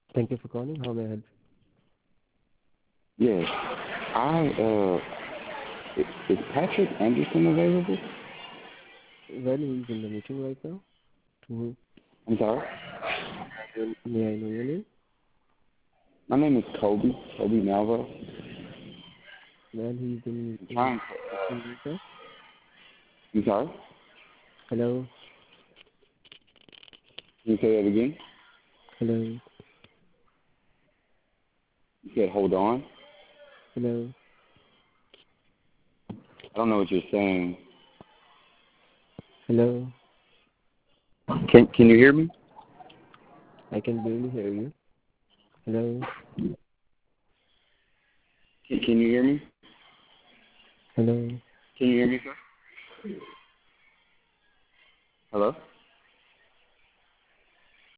Thank you for calling. How may I help? Yes. Is Patrick Anderson available? Well, he's in the meeting right now. Mm-hmm. I'm sorry? May I know your name? My name is Toby Malvo. Well, he's I'm in trying to, meeting right now. I'm sorry? Hello? Can you say that again? Hello? You said hold on? Hello? I don't know what you're saying. Hello? Can you hear me? I can barely hear you. Hello? Can you hear me? Hello? Can you hear me, sir? Hello?